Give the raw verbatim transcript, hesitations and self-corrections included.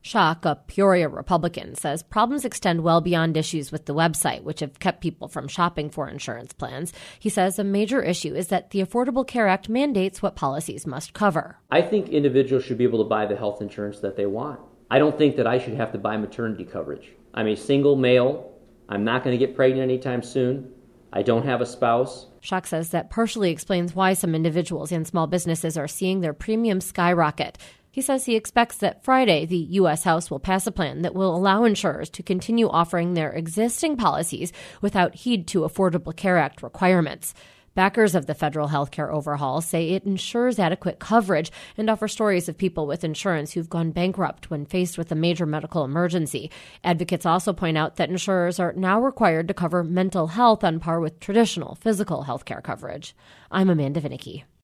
Schock, a Peoria Republican, says problems extend well beyond issues with the website, which have kept people from shopping for insurance plans. He says a major issue is that the Affordable Care Act mandates what policies must cover. I think individuals should be able to buy the health insurance that they want. I don't think that I should have to buy maternity coverage. I'm a single male. I'm not going to get pregnant anytime soon. I don't have a spouse. Schock says that partially explains why some individuals and small businesses are seeing their premiums skyrocket. He says he expects that Friday the U S House will pass a plan that will allow insurers to continue offering their existing policies without heed to Affordable Care Act requirements. Backers of the federal health care overhaul say it ensures adequate coverage and offer stories of people with insurance who've gone bankrupt when faced with a major medical emergency. Advocates also point out that insurers are now required to cover mental health on par with traditional physical health care coverage. I'm Amanda Vinicky.